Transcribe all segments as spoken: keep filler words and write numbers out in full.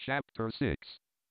Chapter six.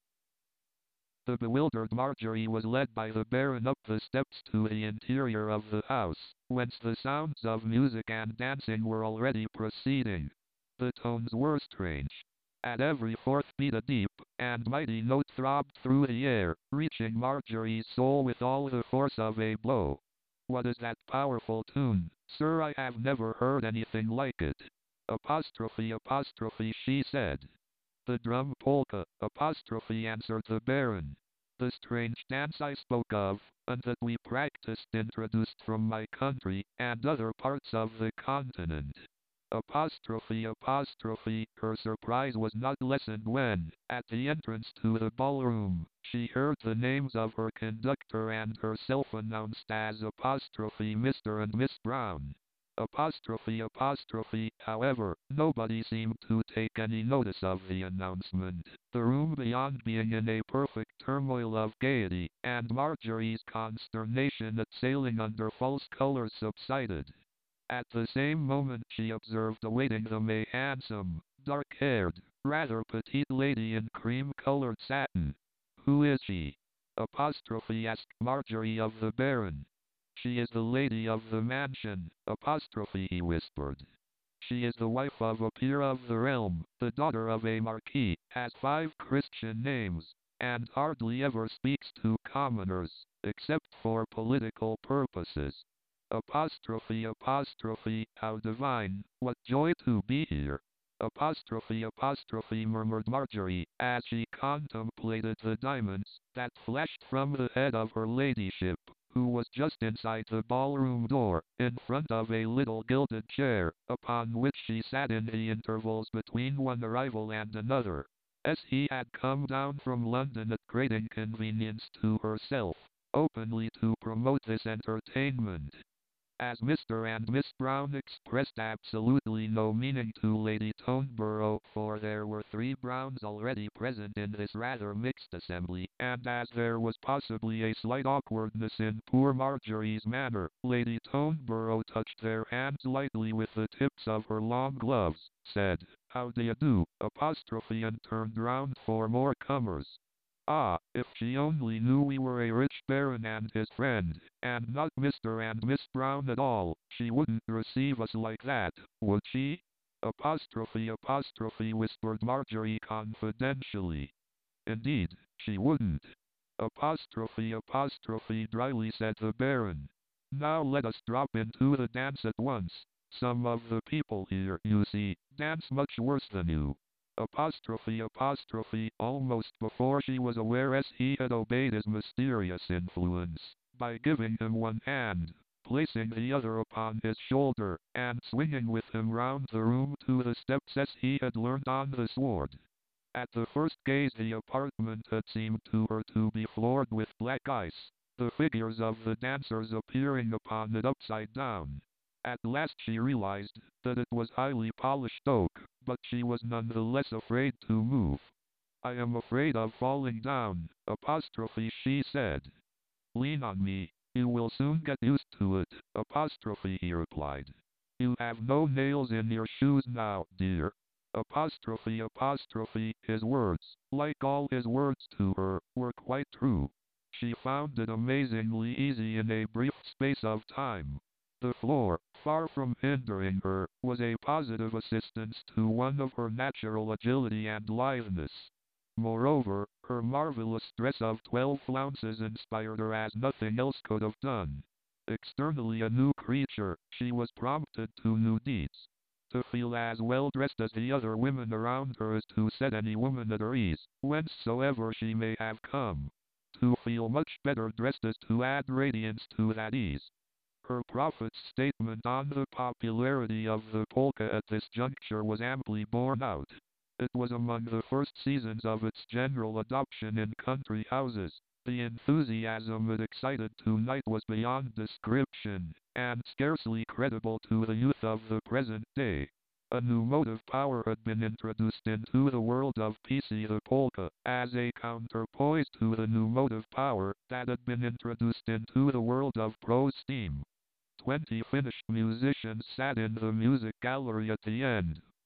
The bewildered Marjorie was led by the Baron up the steps to the interior of the house, whence the sounds of music and dancing were already proceeding. The tones were strange. At every fourth beat a deep and mighty note throbbed through the air, reaching Marjorie's soul with all the force of a blow. "What is that powerful tune, sir? I have never heard anything like it." Apostrophe, apostrophe, she said. "The drum polka," apostrophe, answered the Baron. "The strange dance I spoke of, and that we practiced, introduced from my country, and other parts of the continent." Apostrophe, apostrophe, her surprise was not lessened when, at the entrance to the ballroom, she heard the names of her conductor and herself announced as apostrophe Mister and Miss Brown. Apostrophe, apostrophe, however, nobody seemed to take any notice of the announcement, the room beyond being in a perfect turmoil of gaiety, and Marjorie's consternation at sailing under false colors subsided. At the same moment she observed awaiting them a handsome, dark-haired, rather petite lady in cream-colored satin. "Who is she?" apostrophe asked Marjorie of the Baron. "She is the lady of the mansion," apostrophe he whispered. "She is the wife of a peer of the realm, the daughter of a marquis, has five Christian names, and hardly ever speaks to commoners, except for political purposes." Apostrophe, apostrophe, how divine, what joy to be here. Apostrophe, apostrophe, murmured Marjorie, as she contemplated the diamonds that flashed from the head of her ladyship, who was just inside the ballroom door, in front of a little gilded chair, upon which she sat in the intervals between one arrival and another. As he had come down from London at great inconvenience to herself, openly to promote this entertainment. As Mister and Miss Brown expressed absolutely no meaning to Lady Toneborough, for there were three Browns already present in this rather mixed assembly, and as there was possibly a slight awkwardness in poor Marjorie's manner, Lady Toneborough touched their hands lightly with the tips of her long gloves, said, "How do you do?" apostrophe, and turned round for more comers. Ah, if she only knew we were a rich baron and his friend, and not Mister and Miss Brown at all, she wouldn't receive us like that, would she? Apostrophe, apostrophe, whispered Marjorie confidentially. "Indeed, she wouldn't." Apostrophe, apostrophe, dryly said the Baron. "Now let us drop into the dance at once. Some of the people here, you see, dance much worse than you." Apostrophe, apostrophe, almost before she was aware as he had obeyed his mysterious influence, by giving him one hand, placing the other upon his shoulder, and swinging with him round the room to the steps as he had learned on the sword. At the first gaze the apartment had seemed to her to be floored with black ice, the figures of the dancers appearing upon it upside down. At last she realized that it was highly polished oak, but she was none the less afraid to move. "I am afraid of falling down," apostrophe she said. "Lean on me, you will soon get used to it," apostrophe he replied. "You have no nails in your shoes now, dear." Apostrophe, apostrophe, his words, like all his words to her, were quite true. She found it amazingly easy in a brief space of time. The floor, far from hindering her, was a positive assistance to one of her natural agility and litheness. Moreover, her marvelous dress of twelve flounces inspired her as nothing else could have done. Externally a new creature, she was prompted to new deeds. To feel as well dressed as the other women around her is to set any woman at her ease, whencesoever she may have come. To feel much better dressed is to add radiance to that ease. Her prophet's statement on the popularity of the polka at this juncture was amply borne out. It was among the first seasons of its general adoption in country houses. The enthusiasm it excited tonight was beyond description, and scarcely credible to the youth of the present day. A new motive power had been introduced into the world of P C the polka, as a counterpoise to the new motive power that had been introduced into the world of prose steam. Twenty finished musicians sat in the music gallery at the end,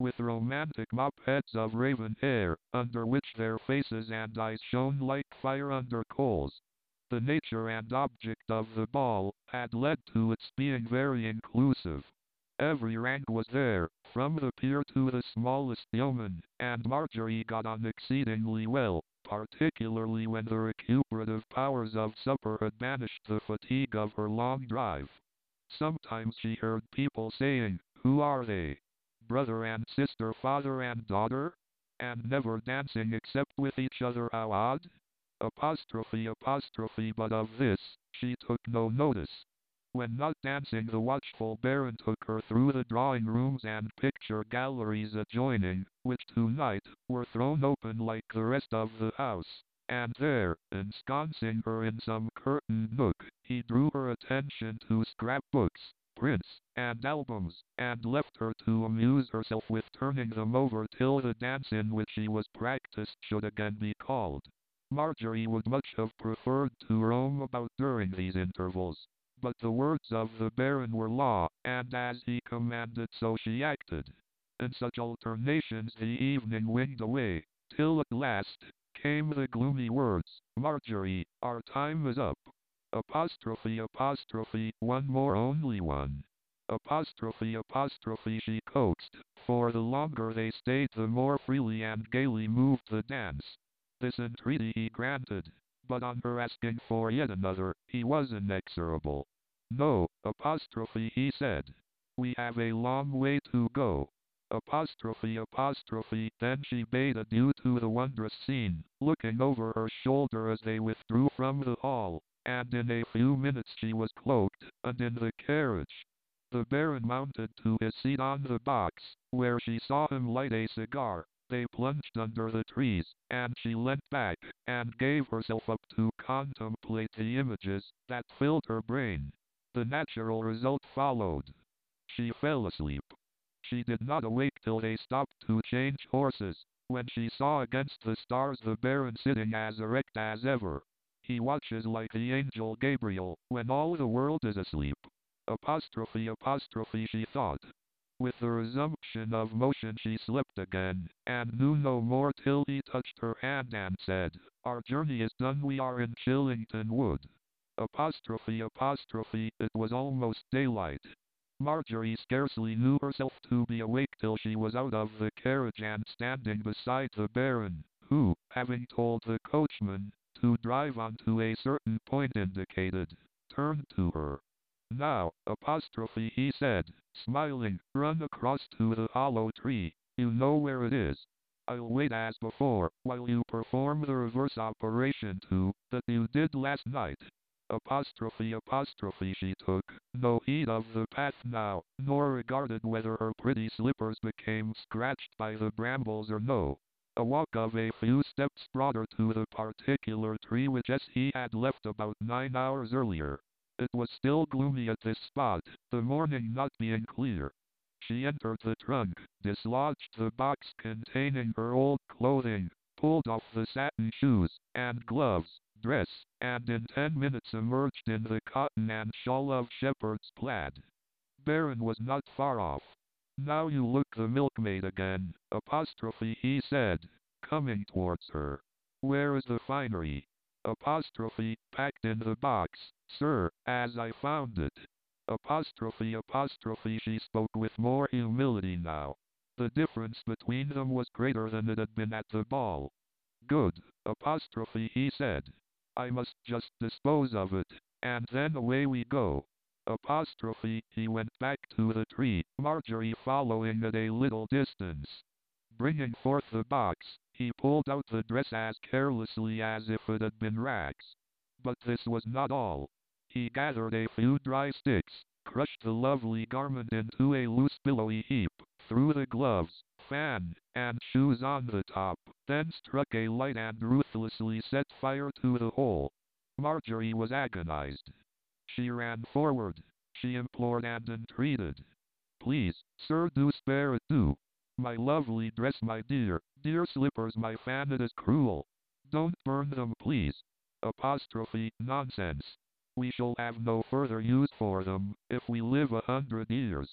with romantic mop heads of raven hair, under which their faces and eyes shone like fire under coals. The nature and object of the ball had led to its being very inclusive. Every rank was there, from the peer to the smallest yeoman, and Marjorie got on exceedingly well, particularly when the recuperative powers of supper had banished the fatigue of her long drive. Sometimes she heard people saying, "Who are they? Brother and sister, father and daughter? And never dancing except with each other, how odd?" Apostrophe, apostrophe, but of this, she took no notice. When not dancing, the watchful Baron took her through the drawing rooms and picture galleries adjoining, which tonight were thrown open like the rest of the house, and there, ensconcing her in some curtained nook, he drew her attention to scrapbooks, prints, and albums, and left her to amuse herself with turning them over till the dance in which she was practiced should again be called. Marjorie would much have preferred to roam about during these intervals, but the words of the Baron were law, and as he commanded so she acted. In such alternations the evening winged away, till at last came the gloomy words, "Marjorie, our time is up." Apostrophe, apostrophe, one more, only one. Apostrophe, apostrophe, she coaxed, for the longer they stayed the more freely and gaily moved the dance. This entreaty he granted, but on her asking for yet another, he was inexorable. "No," apostrophe, he said. "We have a long way to go." Apostrophe, apostrophe, then she bade adieu to the wondrous scene, looking over her shoulder as they withdrew from the hall, and in a few minutes she was cloaked, and in the carriage. The Baron mounted to his seat on the box, where she saw him light a cigar. They plunged under the trees, and she leant back, and gave herself up to contemplate the images that filled her brain. The natural result followed. She fell asleep. She did not awake till they stopped to change horses, when she saw against the stars the Baron sitting as erect as ever. He watches like the angel Gabriel, when all the world is asleep. Apostrophe, apostrophe, she thought. With the resumption of motion she slept again, and knew no more till he touched her hand and said, "Our journey is done, we are in Chillington Wood." Apostrophe, apostrophe, it was almost daylight. Marjorie scarcely knew herself to be awake till she was out of the carriage and standing beside the Baron, who, having told the coachman to drive on to a certain point indicated, turned to her. "Now, apostrophe," he said, smiling, "run across to the hollow tree. You know where it is. I'll wait as before, while you perform the reverse operation too, that you did last night." Apostrophe, apostrophe, she took no heed of the path now, nor regarded whether her pretty slippers became scratched by the brambles or no. A walk of a few steps brought her to the particular tree which he had left about nine hours earlier. It was still gloomy at this spot, the morning not being clear. She entered the trunk, dislodged the box containing her old clothing, pulled off the satin shoes, and gloves, dress, and in ten minutes emerged in the cotton and shawl of shepherd's plaid. Baron was not far off. "Now you look the milkmaid again," apostrophe, he said, coming towards her. "Where is the finery?" Apostrophe, "Packed in the box, sir, as I found it." Apostrophe, apostrophe, she spoke with more humility now. The difference between them was greater than it had been at the ball. "Good," apostrophe, he said. "I must just dispose of it, and then away we go." Apostrophe, he went back to the tree, Marjorie following at a little distance. Bringing forth the box, he pulled out the dress as carelessly as if it had been rags. But this was not all. He gathered a few dry sticks, crushed the lovely garment into a loose billowy heap, threw the gloves, fan, and shoes on the top, then struck a light and ruthlessly set fire to the whole. Marjorie was agonized. She ran forward. She implored and entreated. "Please, sir, do spare it, do. My lovely dress, my dear, dear slippers, my fan, it is cruel. Don't burn them, please." Apostrophe, "Nonsense. We shall have no further use for them, if we live a hundred years."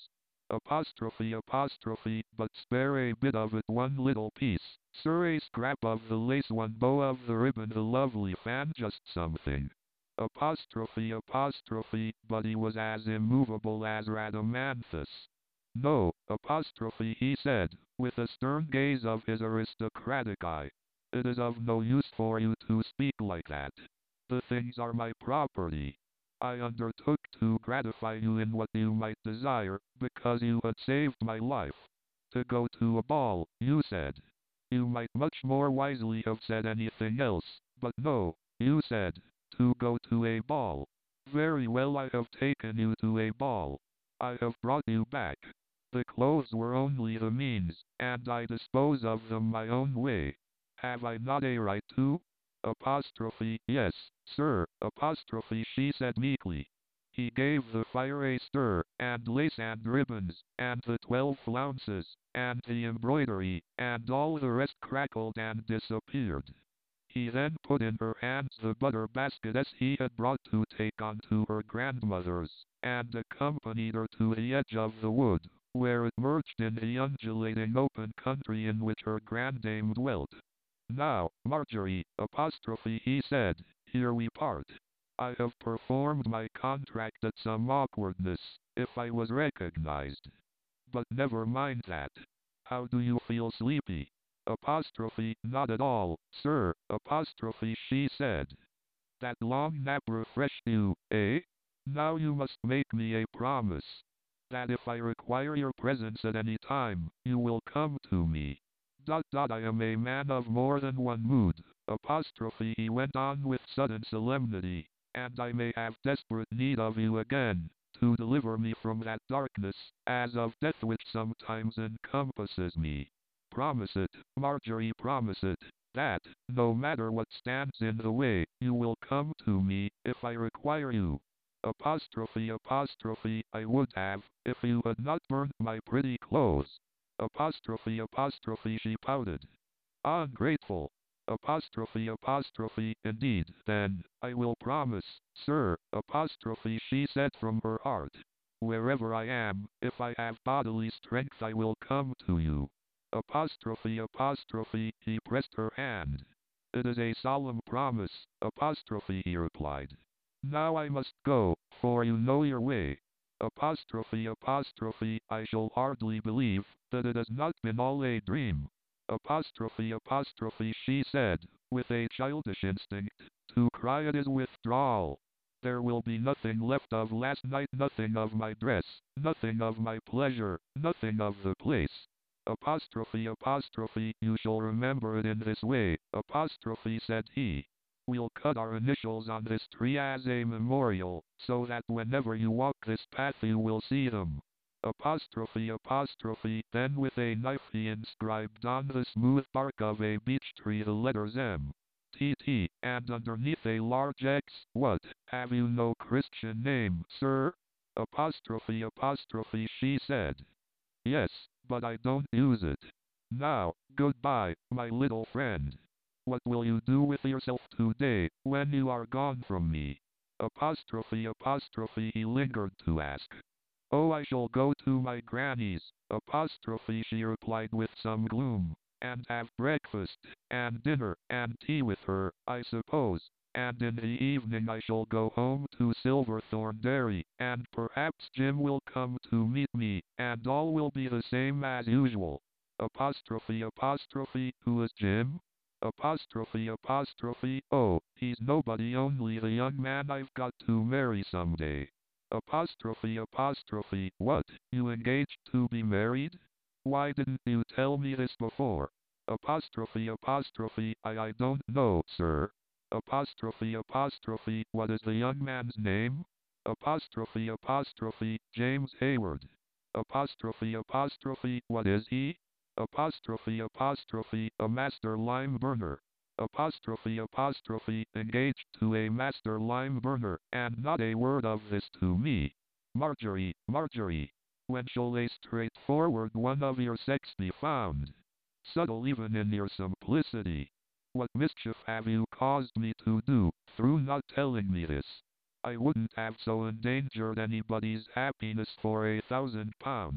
Apostrophe apostrophe, but spare a bit of it, one little piece. Sir, a scrap of the lace, one bow of the ribbon, the lovely fan, just something. Apostrophe apostrophe, but he was as immovable as Rhadamanthus. No, apostrophe, he said, with a stern gaze of his aristocratic eye. It is of no use for you to speak like that. The things are my property. I undertook to gratify you in what you might desire, because you had saved my life. To go to a ball, you said. You might much more wisely have said anything else, but no, you said, to go to a ball. Very well, I have taken you to a ball. I have brought you back. The clothes were only the means, and I dispose of them my own way. Have I not a right to? Apostrophe, yes, sir, apostrophe, she said meekly. He gave the fire a stir, and lace and ribbons, and the twelve flounces, and the embroidery, and all the rest crackled and disappeared. He then put in her hands the butter basket as he had brought to take on to her grandmother's, and accompanied her to the edge of the wood, where it merged in the undulating open country in which her grandame dwelt. Now, Marjorie, apostrophe, he said, here we part. I have performed my contract at some awkwardness, if I was recognized. But never mind that. How do you feel, sleepy? Apostrophe, not at all, sir, apostrophe, she said. That long nap refreshed you, eh? Now you must make me a promise. That if I require your presence at any time, you will come to me. Dot dot I am a man of more than one mood, apostrophe, he went on with sudden solemnity, and I may have desperate need of you again, to deliver me from that darkness, as of death, which sometimes encompasses me. Promise it, Marjorie, promise it, that, no matter what stands in the way, you will come to me, if I require you. Apostrophe apostrophe, I would have, if you had not burnt my pretty clothes. Apostrophe apostrophe, she pouted. Ungrateful. Apostrophe apostrophe, indeed, then, I will promise, sir, apostrophe, she said from her heart. Wherever I am, if I have bodily strength, I will come to you. Apostrophe apostrophe, he pressed her hand. It is a solemn promise, apostrophe, he replied. Now I must go, for you know your way. Apostrophe apostrophe, I shall hardly believe that it has not been all a dream. Apostrophe apostrophe, she said, with a childish instinct, to cry it is withdrawal. There will be nothing left of last night, nothing of my dress, nothing of my pleasure, nothing of the place. Apostrophe apostrophe, you shall remember it in this way, apostrophe, said he. We'll cut our initials on this tree as a memorial, so that whenever you walk this path you will see them. Apostrophe apostrophe, then with a knife he inscribed on the smooth bark of a beech tree the letters M. T T, and underneath a large X. What, have you no Christian name, sir? Apostrophe apostrophe, she said. Yes, but I don't use it. Now, goodbye, my little friend. What will you do with yourself today, when you are gone from me? Apostrophe apostrophe, he lingered to ask. Oh, I shall go to my granny's, apostrophe, she replied with some gloom, and have breakfast, and dinner, and tea with her, I suppose, and in the evening I shall go home to Silverthorn Dairy, and perhaps Jim will come to meet me, and all will be the same as usual. Apostrophe apostrophe, who is Jim? Apostrophe apostrophe, oh, he's nobody, only the young man I've got to marry someday. Apostrophe apostrophe, what, you engaged to be married? Why didn't you tell me this before? Apostrophe apostrophe, I I don't know, sir. Apostrophe apostrophe, what is the young man's name? Apostrophe apostrophe, James Hayward. Apostrophe apostrophe, what is he? Apostrophe apostrophe, a master lime burner. Apostrophe apostrophe, engaged to a master lime burner, and not a word of this to me. Marjorie, Marjorie, when shall a straightforward one of your sex be found? Subtle even in your simplicity. What mischief have you caused me to do, through not telling me this? I wouldn't have so endangered anybody's happiness for a thousand pounds.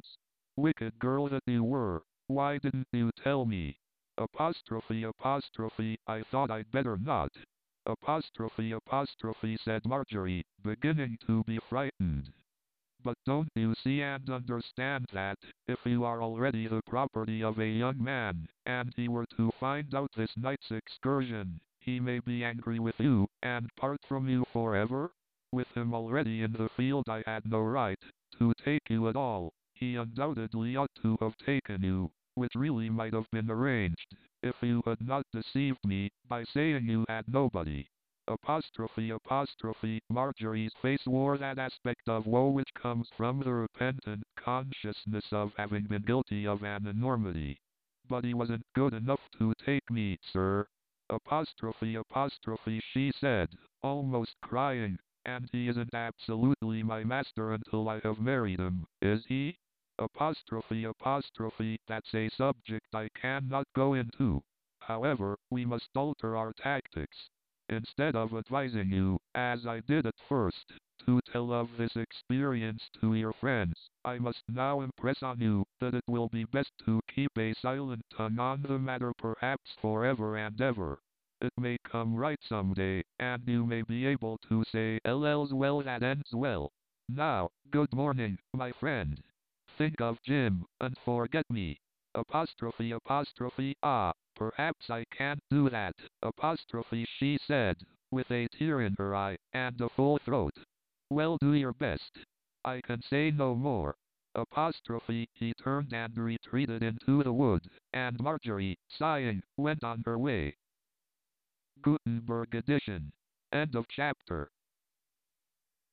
Wicked girl that you were, why didn't you tell me? Apostrophe apostrophe, I thought I'd better not. Apostrophe apostrophe, said Marjorie, beginning to be frightened. But don't you see and understand that, if you are already the property of a young man, and he were to find out this night's excursion, he may be angry with you, and part from you forever? With him already in the field, I had no right to take you at all. He undoubtedly ought to have taken you, which really might have been arranged, if you had not deceived me, by saying you had nobody. Apostrophe apostrophe, Marjorie's face wore that aspect of woe which comes from the repentant consciousness of having been guilty of an enormity. But he wasn't good enough to take me, sir. Apostrophe apostrophe, she said, almost crying, and he isn't absolutely my master until I have married him, is he? Apostrophe apostrophe, that's a subject I cannot go into. However, we must alter our tactics. Instead of advising you, as I did at first, to tell of this experience to your friends, I must now impress on you that it will be best to keep a silent tongue on the matter, perhaps forever and ever. It may come right someday, and you may be able to say, all's well that ends well. Now, good morning, my friend. Think of Jim, and forget me. Apostrophe apostrophe, ah, perhaps I can't do that, apostrophe, she said, with a tear in her eye, and a full throat. Well, do your best. I can say no more. Apostrophe, he turned and retreated into the wood, and Marjorie, sighing, went on her way. Gutenberg edition. End of chapter.